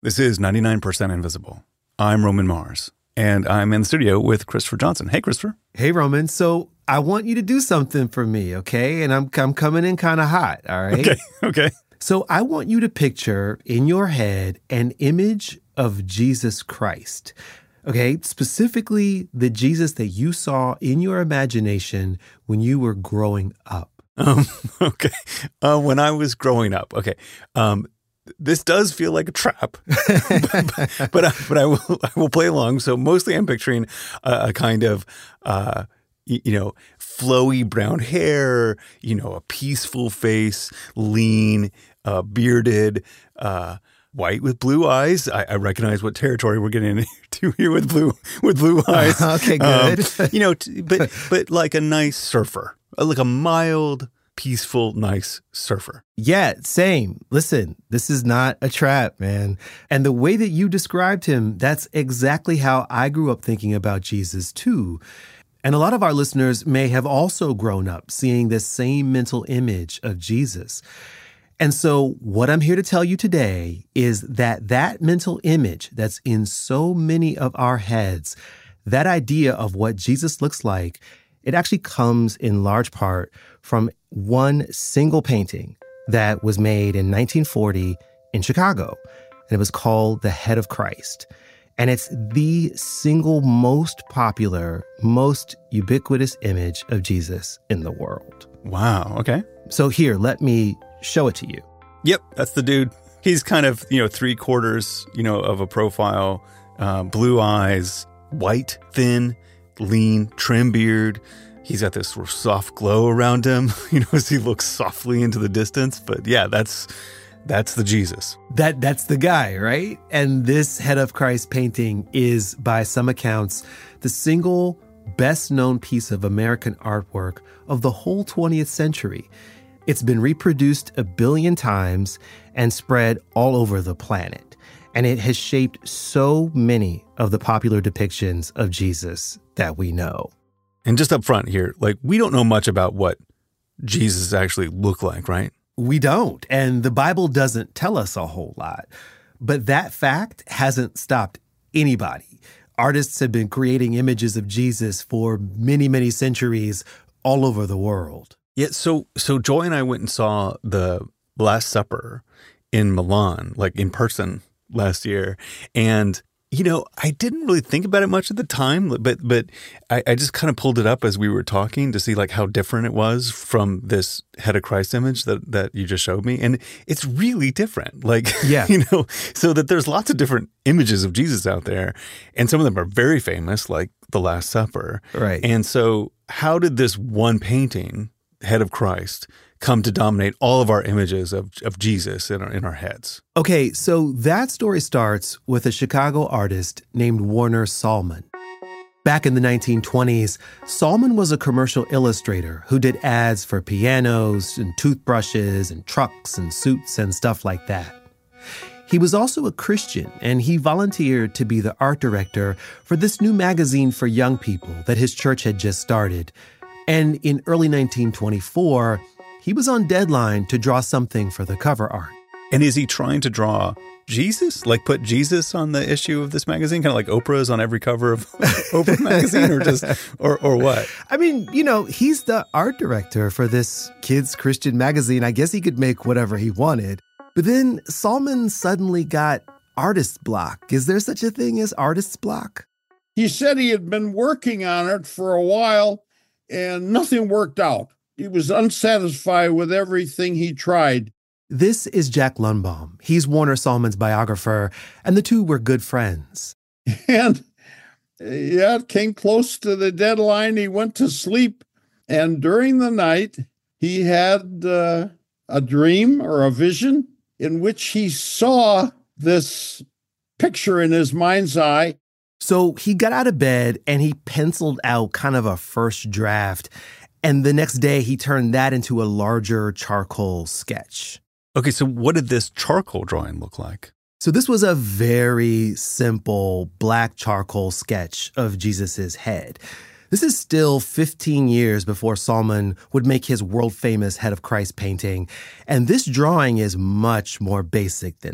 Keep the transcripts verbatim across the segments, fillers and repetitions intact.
This is ninety-nine percent Invisible. I'm Roman Mars, and I'm in the studio with Christopher Johnson. Hey, Christopher. Hey, Roman. So I want you to do something for me, okay? And I'm, I'm coming in kind of hot, all right? Okay, okay. So I want you to picture in your head an image of Jesus Christ, okay? Specifically, the Jesus that you saw in your imagination when you were growing up. Um, okay. Uh, when I was growing up, okay. Um, this does feel like a trap, but, but, I, but I will I will play along. So mostly I'm picturing a, a kind of, uh, you, you know, flowy brown hair, you know, a peaceful face, lean, uh, bearded, uh, white with blue eyes. I, I recognize what territory we're getting into here with blue with blue eyes. Okay, good. Um, you know, t- but but like a nice surfer, like a mild, peaceful, nice surfer. Yeah, same. Listen, this is not a trap, man. And the way that you described him, that's exactly how I grew up thinking about Jesus too. And a lot of our listeners may have also grown up seeing this same mental image of Jesus. And so what I'm here to tell you today is that that mental image that's in so many of our heads, that idea of what Jesus looks like, it actually comes in large part from one single painting that was made in nineteen forty in Chicago. And it was called The Head of Christ. And it's the single most popular, most ubiquitous image of Jesus in the world. Wow. Okay. So here, let me show it to you. Yep. That's the dude. He's kind of, you know, three quarters, you know, of a profile, uh, blue eyes, white, thin, lean, trim beard. He's got this sort of soft glow around him, you know, as he looks softly into the distance. But yeah, that's that's the Jesus. That that's the guy, right? And this Head of Christ painting is, by some accounts, the single best-known piece of American artwork of the whole twentieth century. It's been reproduced a billion times and spread all over the planet. And it has shaped so many of the popular depictions of Jesus that we know. And just up front here, like, we don't know much about what Jesus actually looked like, right? We don't. And the Bible doesn't tell us a whole lot. But that fact hasn't stopped anybody. Artists have been creating images of Jesus for many, many centuries all over the world. Yeah, so so Joy and I went and saw the Last Supper in Milan, like in person last year. And you know, I didn't really think about it much at the time, but but I, I just kind of pulled it up as we were talking to see like how different it was from this Head of Christ image that, that you just showed me. And it's really different. Like, yeah. you know, so that there's lots of different images of Jesus out there. And some of them are very famous, like the Last Supper. Right. And so how did this one painting, Head of Christ, come to dominate all of our images of, of Jesus in our, in our heads? Okay, so that story starts with a Chicago artist named Warner Sallman. Back in the nineteen twenties, Sallman was a commercial illustrator who did ads for pianos and toothbrushes and trucks and suits and stuff like that. He was also a Christian, and he volunteered to be the art director for this new magazine for young people that his church had just started. And in early nineteen twenty-four, he was on deadline to draw something for the cover art. And is he trying to draw Jesus? Like put Jesus on the issue of this magazine? Kind of like Oprah is on every cover of Oprah magazine or just, or, or what? I mean, you know, he's the art director for this kids' Christian magazine. I guess he could make whatever he wanted. But then Sallman suddenly got artist block. Is there such a thing as artist block? He said he had been working on it for a while and nothing worked out. He was unsatisfied with everything he tried. This is Jack Lundbaum. He's Warner Sallman's biographer, and the two were good friends. And yeah, it came close to the deadline. He went to sleep, and during the night, he had uh, a dream or a vision in which he saw this picture in his mind's eye. So he got out of bed and he penciled out kind of a first draft. And the next day, he turned that into a larger charcoal sketch. Okay, so what did this charcoal drawing look like? So this was a very simple black charcoal sketch of Jesus's head. This is still fifteen years before Sallman would make his world-famous Head of Christ painting. And this drawing is much more basic than that.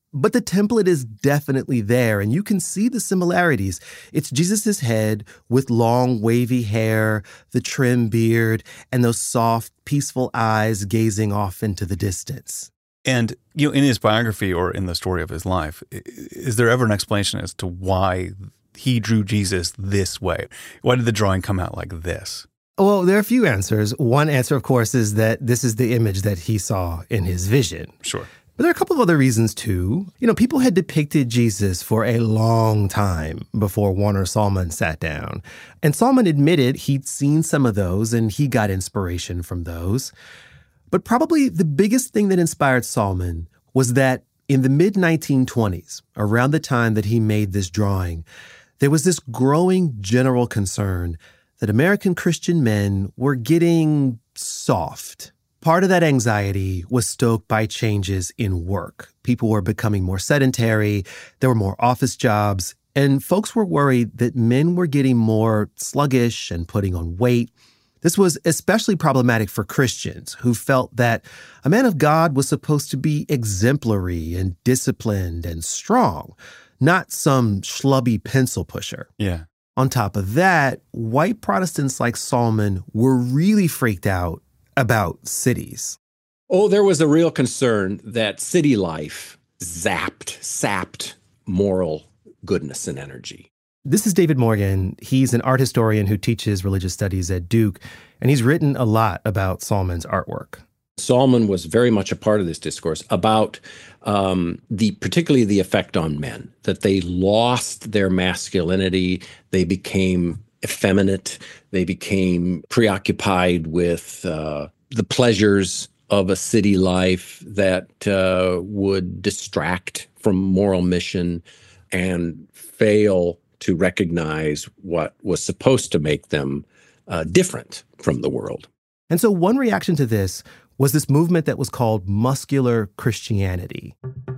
But the template is definitely there, and you can see the similarities. It's Jesus' head with long, wavy hair, the trim beard, and those soft, peaceful eyes gazing off into the distance. And, you know, in his biography or in the story of his life, is there ever an explanation as to why he drew Jesus this way? Why did the drawing come out like this? Well, there are a few answers. One answer, of course, is that this is the image that he saw in his vision. Sure. But there are a couple of other reasons, too. You know, people had depicted Jesus for a long time before Warner Sallman sat down. And Sallman admitted he'd seen some of those and he got inspiration from those. But probably the biggest thing that inspired Sallman was that in the mid nineteen twenties, around the time that he made this drawing, there was this growing general concern that American Christian men were getting soft. Part of that anxiety was stoked by changes in work. People were becoming more sedentary, there were more office jobs, and folks were worried that men were getting more sluggish and putting on weight. This was especially problematic for Christians who felt that a man of God was supposed to be exemplary and disciplined and strong, not some schlubby pencil pusher. Yeah. On top of that, white Protestants like Sallman were really freaked out about cities. Oh, there was a real concern that city life zapped, sapped moral goodness and energy. This is David Morgan. He's an art historian who teaches religious studies at Duke, and he's written a lot about Sallman's artwork. Sallman was very much a part of this discourse about um, the particularly the effect on men, that they lost their masculinity, they became effeminate, they became preoccupied with uh, the pleasures of a city life that uh, would distract from moral mission and fail to recognize what was supposed to make them uh, different from the world. And so one reaction to this was this movement that was called muscular Christianity.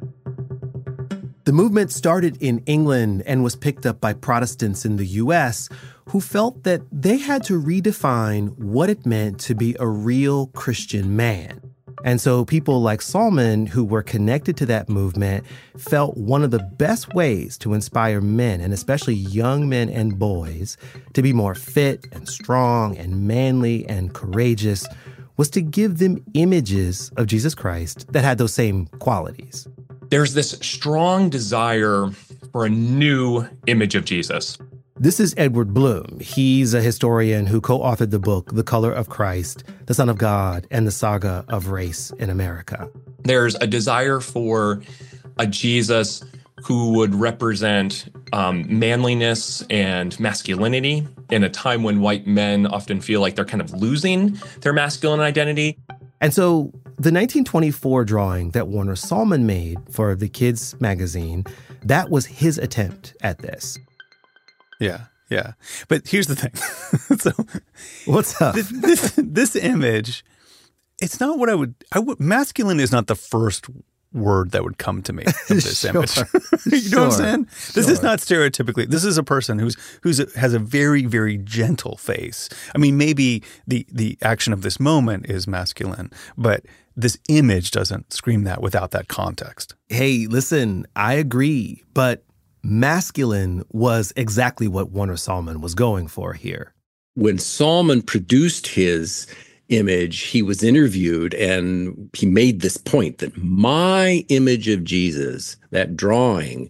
The movement started in England and was picked up by Protestants in the U S who felt that they had to redefine what it meant to be a real Christian man. And so people like Sallman, who were connected to that movement, felt one of the best ways to inspire men, and especially young men and boys, to be more fit and strong and manly and courageous was to give them images of Jesus Christ that had those same qualities. There's this strong desire for a new image of Jesus. This is Edward Bloom. He's a historian who co-authored the book, The Color of Christ, the Son of God, and the Saga of Race in America. There's a desire for a Jesus who would represent um, manliness and masculinity in a time when white men often feel like they're kind of losing their masculine identity. And so the nineteen twenty-four drawing that Warner Sallman made for the Kids magazine, that was his attempt at this. Yeah, yeah. But here's the thing. so, What's up? This, this this image, it's not what I would, I would, masculine is not the first word that would come to me of this Sure. image. you Sure. know what I'm saying? This Sure. is not stereotypically, this is a person who's, who's a, has a very, very gentle face. I mean, maybe the, the action of this moment is masculine, but this image doesn't scream that without that context. Hey, listen, I agree, but masculine was exactly what Warner Sallman was going for here. When Sallman produced his image, he was interviewed and he made this point that my image of Jesus, that drawing,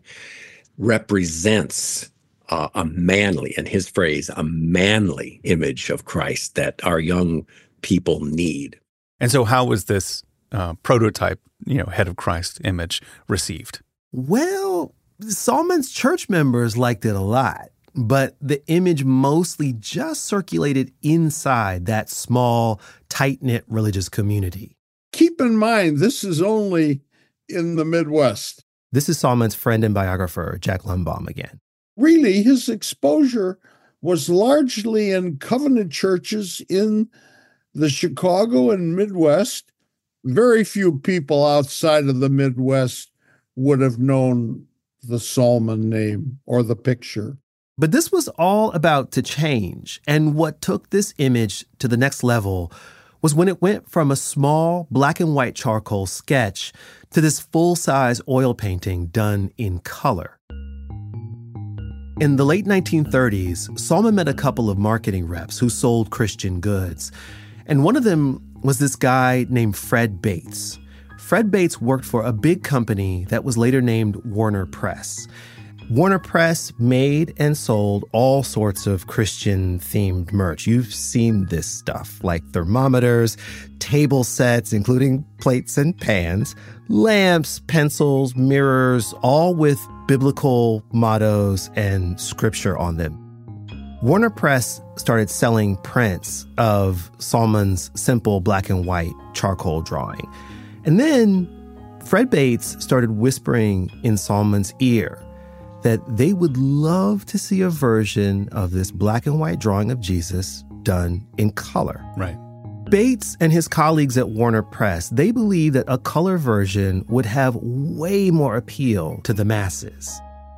represents uh, a manly, in his phrase, a manly image of Christ that our young people need. And so how was this uh, prototype, you know, head of Christ image received? Well, Sallman's church members liked it a lot, but the image mostly just circulated inside that small, tight-knit religious community. Keep in mind, this is only in the Midwest. This is Sallman's friend and biographer, Jack Lundbaum again. Really, his exposure was largely in covenant churches in the Chicago and Midwest. Very few people outside of the Midwest would have known the Sallman name or the picture. But this was all about to change, and what took this image to the next level was when it went from a small black and white charcoal sketch to this full-size oil painting done in color. In the late nineteen thirties, Salman met a couple of marketing reps who sold Christian goods. And one of them was this guy named Fred Bates. Fred Bates worked for a big company that was later named Warner Press. Warner Press made and sold all sorts of Christian-themed merch. You've seen this stuff, like thermometers, table sets, including plates and pans, lamps, pencils, mirrors, all with biblical mottos and scripture on them. Warner Press started selling prints of Salman's simple black and white charcoal drawing. And then Fred Bates started whispering in Salman's ear that they would love to see a version of this black and white drawing of Jesus done in color. Right. Bates and his colleagues at Warner Press, they believed that a color version would have way more appeal to the masses.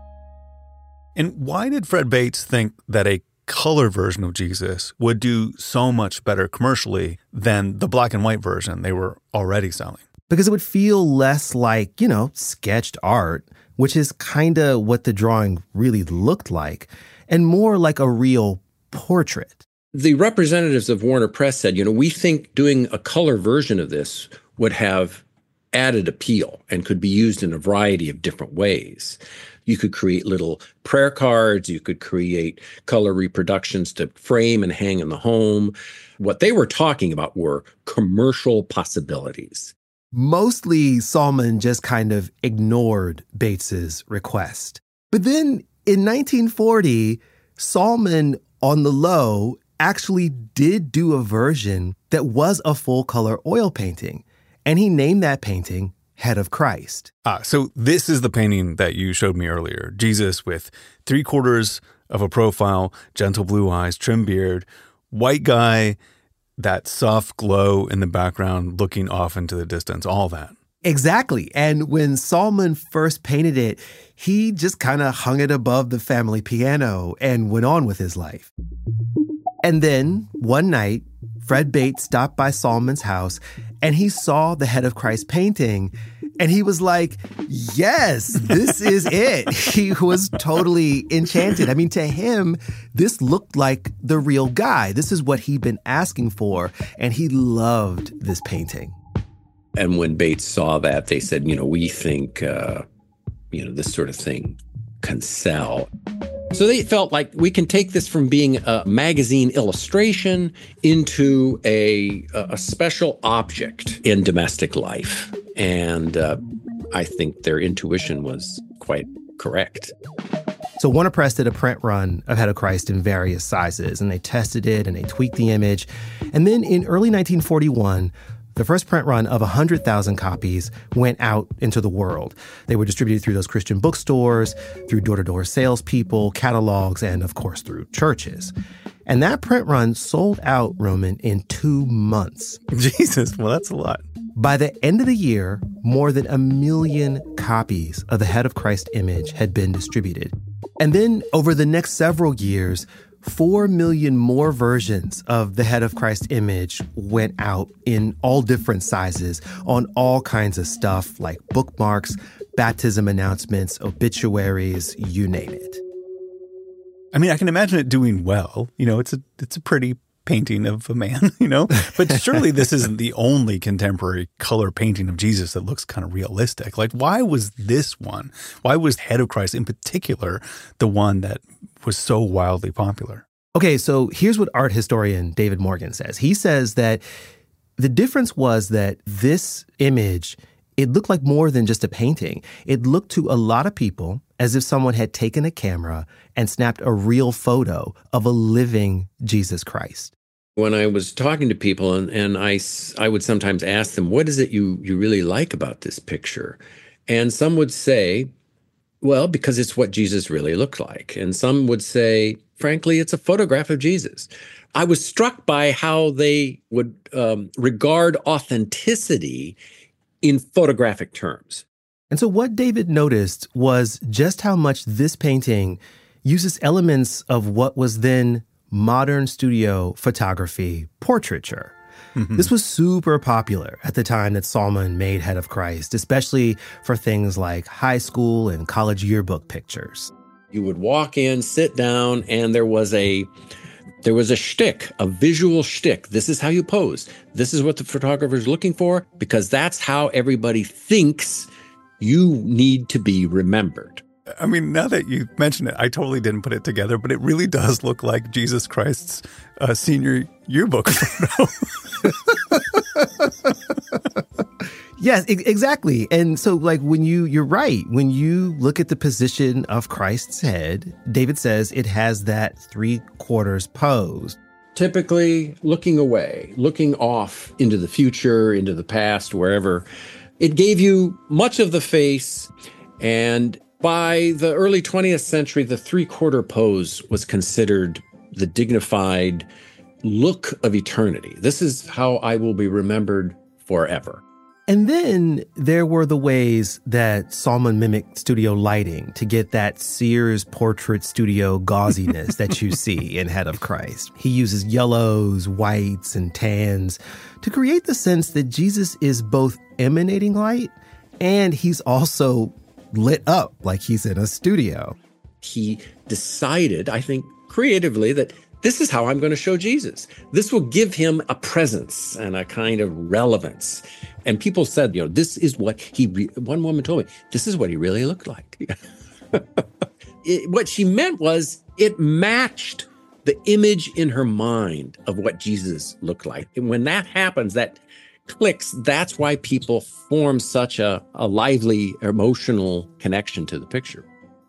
And why did Fred Bates think that a color version of Jesus would do so much better commercially than the black and white version they were already selling? Because it would feel less like, you know, sketched art, which is kind of what the drawing really looked like, and more like a real portrait. The representatives of Warner Press said, you know, we think doing a color version of this would have added appeal and could be used in a variety of different ways. You could create little prayer cards. You could create color reproductions to frame and hang in the home. What they were talking about were commercial possibilities. Mostly, Salman just kind of ignored Bates's request. But then in nineteen forty, Salman, on the low, actually did do a version that was a full-color oil painting. And he named that painting Head of Christ. Ah, so this is the painting that you showed me earlier. Jesus with three quarters of a profile, gentle blue eyes, trim beard, white guy, that soft glow in the background looking off into the distance, all that. Exactly. And when Salman first painted it, he just kind of hung it above the family piano and went on with his life. And then one night, Fred Bates stopped by Salman's house and he saw the Head of Christ painting. And he was like, yes, this is it. He was totally enchanted. I mean, to him, this looked like the real guy. This is what he'd been asking for. And he loved this painting. And when Bates saw that, they said, you know, we think, uh, you know, this sort of thing can sell. So they felt like we can take this from being a magazine illustration into a, a special object in domestic life. And uh, I think their intuition was quite correct. So Warner Press did a print run of Head of Christ in various sizes, and they tested it and they tweaked the image. And then in early nineteen forty-one, the first print run of one hundred thousand copies went out into the world. They were distributed through those Christian bookstores, through door-to-door salespeople, catalogs, and of course through churches. And that print run sold out, Roman, in two months. Jesus, well, that's a lot. By the end of the year, more than a million copies of the Head of Christ image had been distributed. And then over the next several years, Four million more versions of the Head of Christ image went out in all different sizes on all kinds of stuff like bookmarks, baptism announcements, obituaries, you name it. I mean, I can imagine it doing well. You know, it's a it's a pretty painting of a man, you know, but surely this isn't the only contemporary color painting of Jesus that looks kind of realistic. Like, why was this one? Why was Head of Christ in particular the one that was so wildly popular? Okay, so here's what art historian David Morgan says. He says that the difference was that this image, it looked like more than just a painting. It looked to a lot of people as if someone had taken a camera and snapped a real photo of a living Jesus Christ. When I was talking to people, and, and I, I would sometimes ask them, what is it you, you really like about this picture? And some would say, well, because it's what Jesus really looked like. And some would say, frankly, it's a photograph of Jesus. I was struck by how they would um, regard authenticity in photographic terms. And so what David noticed was just how much this painting uses elements of what was then modern studio photography portraiture. Mm-hmm. This was super popular at the time that Salman made Head of Christ, especially for things like high school and college yearbook pictures. You would walk in, sit down, and there was a there was a shtick, a visual shtick. This is how you pose. This is what the photographer is looking for, because that's how everybody thinks you need to be remembered. I mean, now that you mention it, I totally didn't put it together, but it really does look like Jesus Christ's uh, senior yearbook photo. Yes, e- exactly. And so, like, when you, you're right, when you look at the position of Christ's head, David says it has that three quarters pose. Typically looking away, looking off into the future, into the past, wherever. It gave you much of the face, and by the early twentieth century, the three-quarter pose was considered the dignified look of eternity. This is how I will be remembered forever. And then there were the ways that Salman mimicked studio lighting to get that Sears portrait studio gauziness that you see in Head of Christ. He uses yellows, whites, and tans to create the sense that Jesus is both emanating light and he's also lit up like he's in a studio. He decided, I think, creatively, that this is how I'm going to show Jesus. This will give him a presence and a kind of relevance. And people said, you know, this is what he, re- one woman told me, this is what he really looked like. it, what she meant was it matched the image in her mind of what Jesus looked like. And when that happens, that clicks, that's why people form such a, a lively emotional connection to the picture.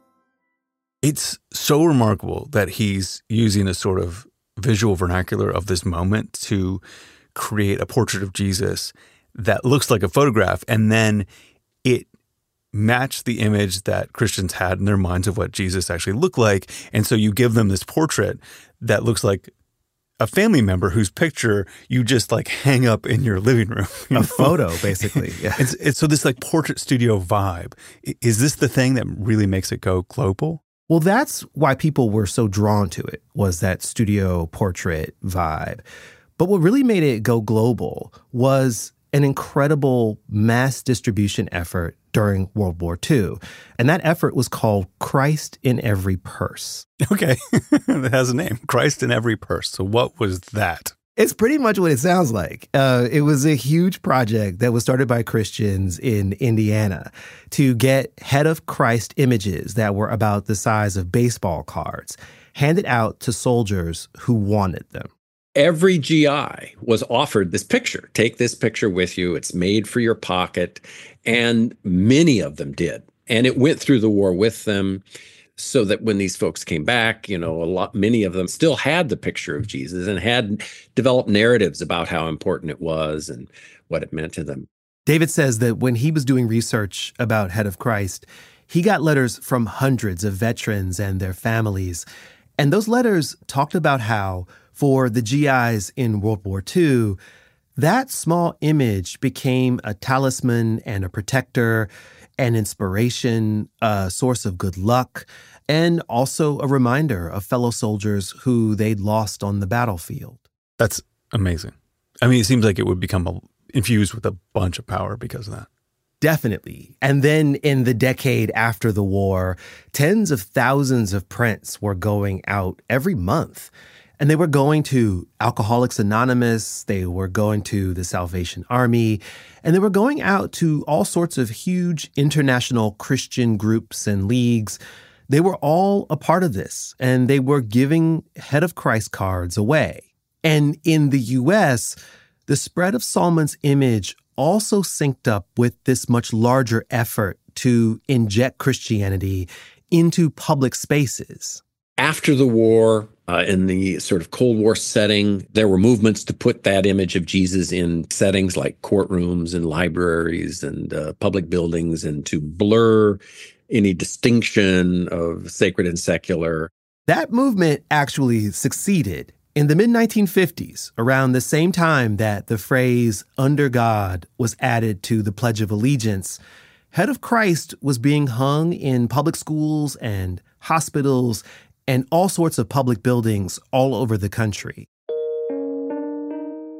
It's so remarkable that he's using a sort of visual vernacular of this moment to create a portrait of Jesus that looks like a photograph, and then it matched the image that Christians had in their minds of what Jesus actually looked like. And so you give them this portrait that looks like a family member whose picture you just like hang up in your living room. You a know? photo, basically. Yeah. It's, it's so this like portrait studio vibe. Is this the thing that really makes it go global? Well, that's why people were so drawn to it, was that studio portrait vibe. But what really made it go global was an incredible mass distribution effort during World War Two. And that effort was called Christ in Every Purse. Okay. It has a name, Christ in Every Purse. So what was that? It's pretty much what it sounds like. Uh, it was a huge project that was started by Christians in Indiana to get Head of Christ images that were about the size of baseball cards handed out to soldiers who wanted them. Every G I was offered this picture. Take this picture with you. It's made for your pocket. And many of them did. And it went through the war with them, so that when these folks came back, you know, a lot, many of them still had the picture of Jesus and had developed narratives about how important it was and what it meant to them. David says that when he was doing research about Head of Christ, he got letters from hundreds of veterans and their families. And those letters talked about how, for the G Is in World War Two, that small image became a talisman and a protector, an inspiration, a source of good luck, and also a reminder of fellow soldiers who they'd lost on the battlefield. That's amazing. I mean, it seems like it would become a, infused with a bunch of power because of that. Definitely. And then in the decade after the war, tens of thousands of prints were going out every month. And they were going to Alcoholics Anonymous, they were going to the Salvation Army, and they were going out to all sorts of huge international Christian groups and leagues. They were all a part of this, and they were giving Head of Christ cards away. And in the U S, the spread of Salman's image also synced up with this much larger effort to inject Christianity into public spaces. After the war, uh, in the sort of Cold War setting, there were movements to put that image of Jesus in settings like courtrooms and libraries and uh, public buildings, and to blur any distinction of sacred and secular. That movement actually succeeded. In the mid nineteen fifties, around the same time that the phrase "under God" was added to the Pledge of Allegiance, Head of Christ was being hung in public schools and hospitals and all sorts of public buildings all over the country.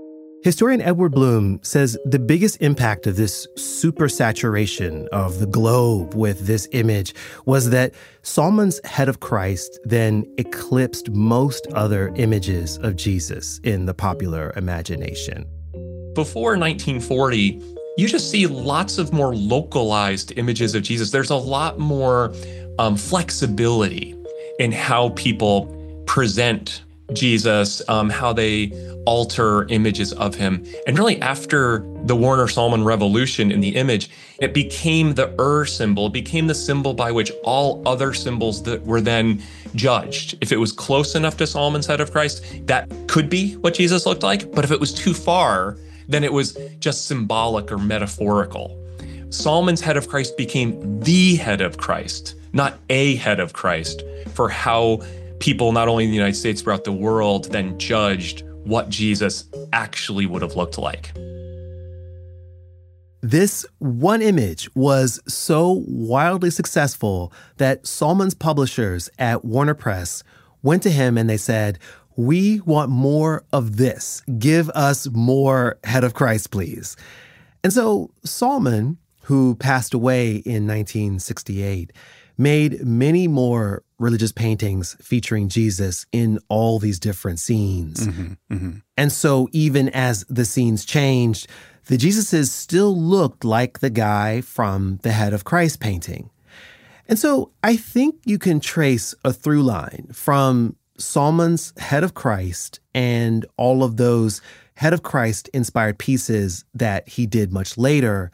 Historian Edward Bloom says the biggest impact of this supersaturation of the globe with this image was that Salmon's head of Christ then eclipsed most other images of Jesus in the popular imagination. Before nineteen forty, you just see lots of more localized images of Jesus. There's a lot more um, flexibility in how people present Jesus, um, how they alter images of him. And really after the Warner-Salmon revolution in the image, it became the Ur symbol, it became the symbol by which all other symbols that were then judged. If it was close enough to Salmon's head of Christ, that could be what Jesus looked like. But if it was too far, then it was just symbolic or metaphorical. Salmon's head of Christ became the head of Christ, not a head of Christ, for how people, not only in the United States, throughout the world, then judged what Jesus actually would have looked like. This one image was so wildly successful that Salmon's publishers at Warner Press went to him and they said, "We want more of this. Give us more head of Christ, please." And so Salmon, who passed away in nineteen sixty-eight, made many more religious paintings featuring Jesus in all these different scenes. Mm-hmm, mm-hmm. And so even as the scenes changed, the Jesuses still looked like the guy from the Head of Christ painting. And so I think you can trace a through line from Salmon's Head of Christ and all of those Head of Christ inspired pieces that he did much later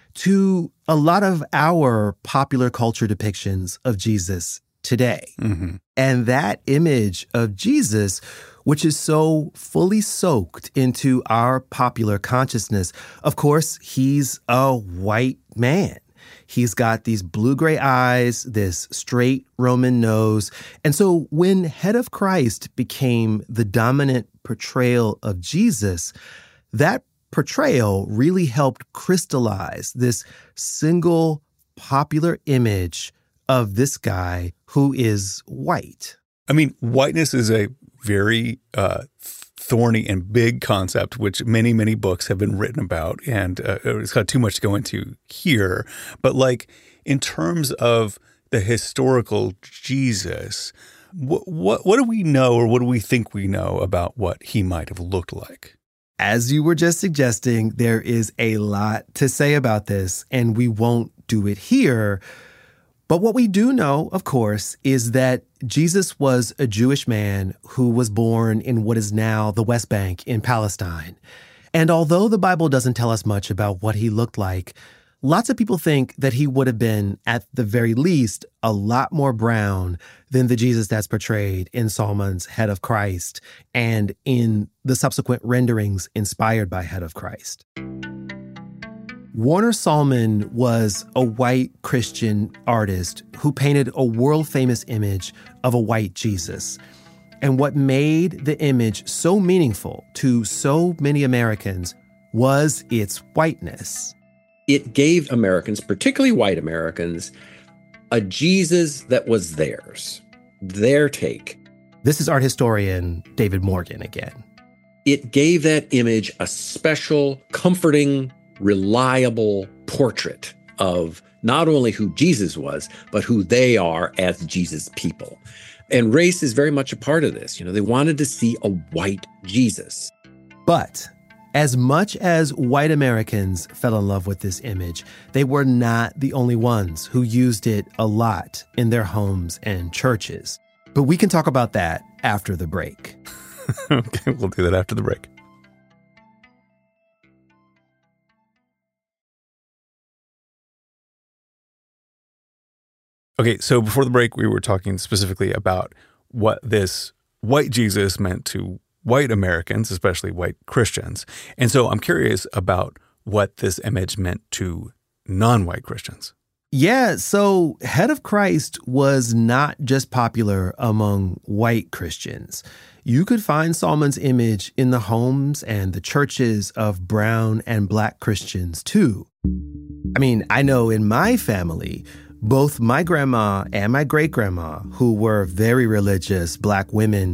to a lot of our popular culture depictions of Jesus today. Mm-hmm. And that image of Jesus, which is so fully soaked into our popular consciousness, of course, he's a white man. He's got these blue-gray eyes, this straight Roman nose. And so when Head of Christ became the dominant portrayal of Jesus, that portrayal really helped crystallize this single popular image of this guy who is white. I mean, whiteness is a very uh, thorny and big concept, which many, many books have been written about. And uh, it's got too much to go into here. But like in terms of the historical Jesus, what, what, what do we know or what do we think we know about what he might have looked like? As you were just suggesting, there is a lot to say about this, and we won't do it here. But what we do know, of course, is that Jesus was a Jewish man who was born in what is now the West Bank in Palestine. And although the Bible doesn't tell us much about what he looked like, lots of people think that he would have been, at the very least, a lot more brown than the Jesus that's portrayed in Salmon's Head of Christ and in the subsequent renderings inspired by Head of Christ. Warner-Salmon was a white Christian artist who painted a world-famous image of a white Jesus. And what made the image so meaningful to so many Americans was its whiteness. It gave Americans, particularly white Americans, a Jesus that was theirs, their take. This is art historian David Morgan again. It gave that image a special, comforting, reliable portrait of not only who Jesus was, but who they are as Jesus people. And race is very much a part of this. You know, they wanted to see a white Jesus. But as much as white Americans fell in love with this image, they were not the only ones who used it a lot in their homes and churches. But we can talk about that after the break. Okay, we'll do that after the break. Okay, so before the break, we were talking specifically about what this white Jesus meant to white Americans, especially white Christians. And so I'm curious about what this image meant to non-white Christians. Yeah, so Head of Christ was not just popular among white Christians. You could find Salmon's image in the homes and the churches of brown and black Christians too. I mean, I know in my family, both my grandma and my great-grandma, who were very religious black women,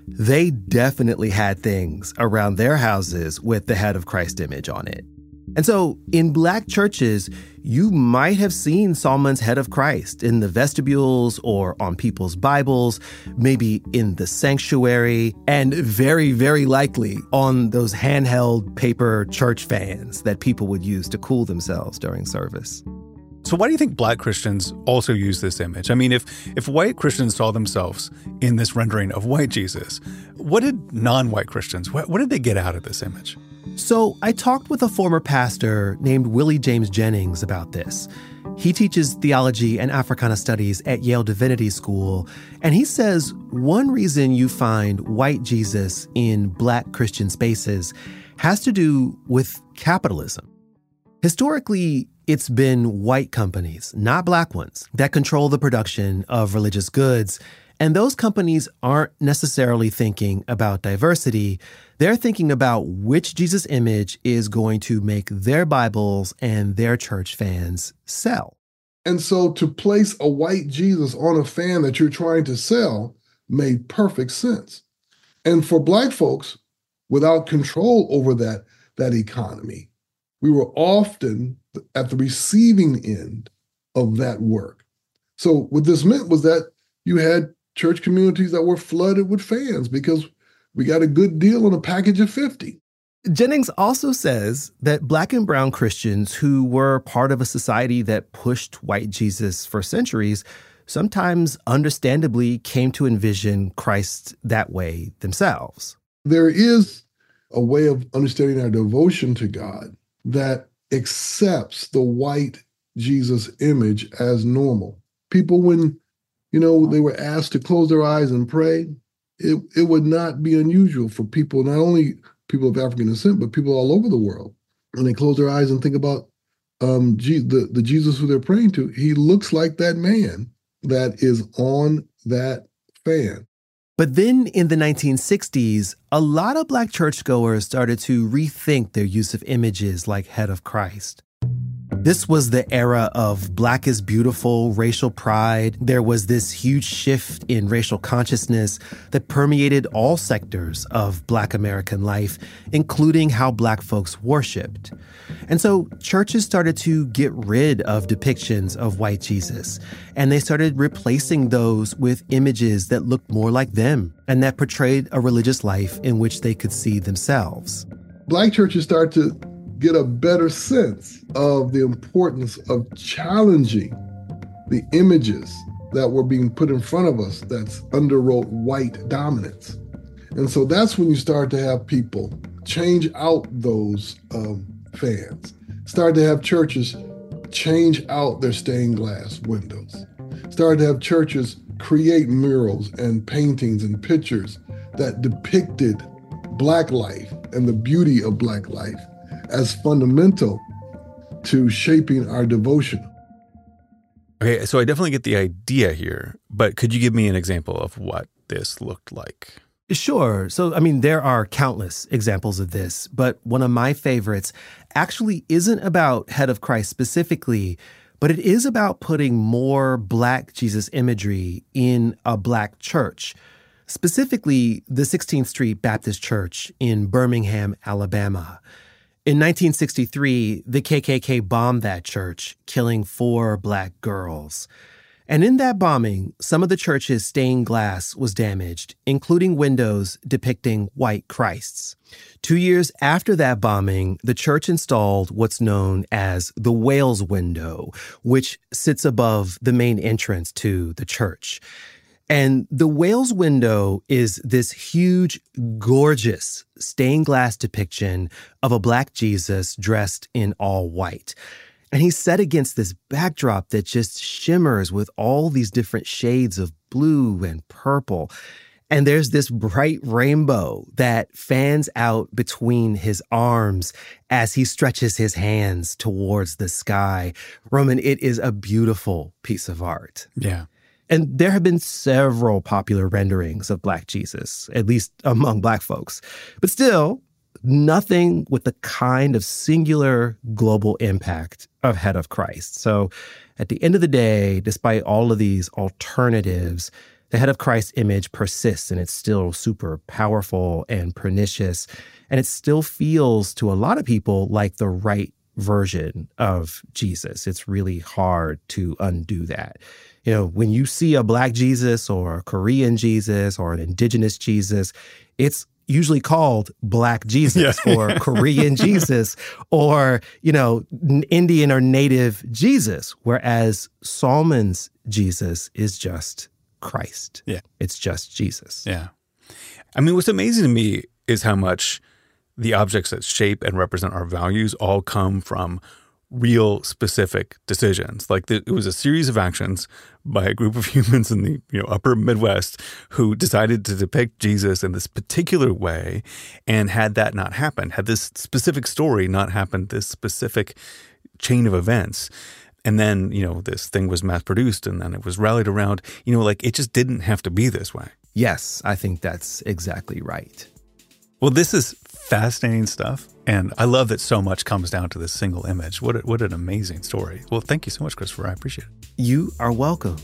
they definitely had things around their houses with the Head of Christ image on it. And so in Black churches, you might have seen Solomon's Head of Christ in the vestibules or on people's Bibles, maybe in the sanctuary, and very, very likely on those handheld paper church fans that people would use to cool themselves during service. So why do you think Black Christians also use this image? I mean, if if white Christians saw themselves in this rendering of white Jesus, what did non-white Christians, what, what did they get out of this image? So I talked with a former pastor named Willie James Jennings about this. He teaches theology and Africana studies at Yale Divinity School, and he says one reason you find white Jesus in Black Christian spaces has to do with capitalism. Historically, it's been white companies, not Black ones, that control the production of religious goods. And those companies aren't necessarily thinking about diversity. They're thinking about which Jesus image is going to make their Bibles and their church fans sell. And so to place a white Jesus on a fan that you're trying to sell made perfect sense. And for Black folks, without control over that, that economy, we were often at the receiving end of that work. So what this meant was that you had church communities that were flooded with fans because we got a good deal on a package of fifty. Jennings also says that Black and brown Christians who were part of a society that pushed white Jesus for centuries sometimes understandably came to envision Christ that way themselves. There is a way of understanding our devotion to God that accepts the white Jesus image as normal. People, when you know, they were asked to close their eyes and pray, it, it would not be unusual for people, not only people of African descent, but people all over the world, when they close their eyes and think about um, G- the, the Jesus who they're praying to, he looks like that man that is on that fan. But then in the nineteen sixties, a lot of Black churchgoers started to rethink their use of images like Head of Christ. This was the era of Black is beautiful, racial pride. There was this huge shift in racial consciousness that permeated all sectors of Black American life, including how Black folks worshiped. And so churches started to get rid of depictions of white Jesus, and they started replacing those with images that looked more like them and that portrayed a religious life in which they could see themselves. Black churches start to get a better sense of the importance of challenging the images that were being put in front of us that's underwrote white dominance. And so that's when you start to have people change out those um, fans, start to have churches change out their stained glass windows, start to have churches create murals and paintings and pictures that depicted Black life and the beauty of Black life as fundamental to shaping our devotion. Okay, so I definitely get the idea here, but could you give me an example of what this looked like? Sure. So, I mean, there are countless examples of this, but one of my favorites actually isn't about Head of Christ specifically, but it is about putting more Black Jesus imagery in a Black church, specifically the sixteenth Street Baptist Church in Birmingham, Alabama. In nineteen sixty-three, the K K K bombed that church, killing four Black girls. And in that bombing, some of the church's stained glass was damaged, including windows depicting white Christs. Two years after that bombing, the church installed what's known as the Wales window, which sits above the main entrance to the church. And the Wales window is this huge, gorgeous stained glass depiction of a Black Jesus dressed in all white. And he's set against this backdrop that just shimmers with all these different shades of blue and purple. And there's this bright rainbow that fans out between his arms as he stretches his hands towards the sky. Roman, it is a beautiful piece of art. Yeah. And there have been several popular renderings of Black Jesus, at least among Black folks. But still, nothing with the kind of singular global impact of Head of Christ. So at the end of the day, despite all of these alternatives, The head of Christ image persists, and it's still super powerful and pernicious. And it still feels to a lot of people like the right version of Jesus. It's really hard to undo that. You know, when you see a Black Jesus or a Korean Jesus or an indigenous Jesus, it's usually called Black Jesus yeah. or Korean Jesus or, you know, Indian or native Jesus, whereas Salmon's Jesus is just Christ. Yeah. It's just Jesus. Yeah. I mean, what's amazing to me is how much the objects that shape and represent our values all come from real specific decisions. Like the, it was a series of actions by a group of humans in the you know upper Midwest who decided to depict Jesus in this particular way. And had that not happened, had this specific story not happened, this specific chain of events, and then, you know, this thing was mass produced and then it was rallied around, you know, like it just didn't have to be this way. Yes, I think that's exactly right. Well, this is fascinating stuff. And I love that so much comes down to this single image. What, a, what an amazing story. Well, thank you so much, Christopher. I appreciate it. You are welcome.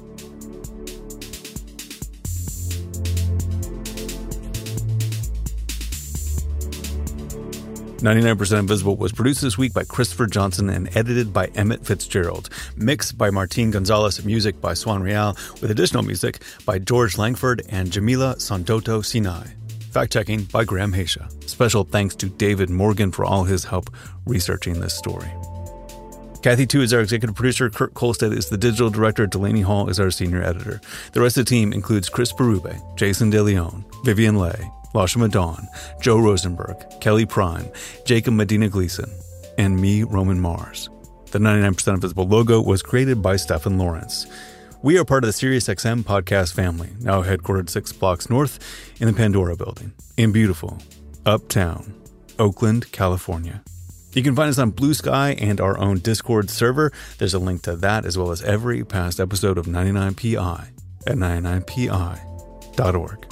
ninety-nine percent Invisible was produced this week by Christopher Johnson and edited by Emmett Fitzgerald. Mixed by Martin Gonzalez, music by Swan Real, with additional music by George Langford and Jamila Sandoto Sinai. Fact-checking by Graham Haysha. Special thanks to David Morgan for all his help researching this story. Kathy Tu is our executive producer. Kurt Kolstad is the digital director. Delaney Hall is our senior editor. The rest of the team includes Chris Berube, Jason DeLeon, Vivian Leigh, Lashima Dawn, Joe Rosenberg, Kelly Prime, Jacob Medina Gleason, and me, Roman Mars. The ninety-nine percent Invisible logo was created by Stephen Lawrence. We are part of the SiriusXM podcast family, now headquartered six blocks north in the Pandora building in beautiful, uptown, Oakland, California. You can find us on Blue Sky and our own Discord server. There's a link to that as well as every past episode of ninety-nine P I at ninety-nine P I dot org.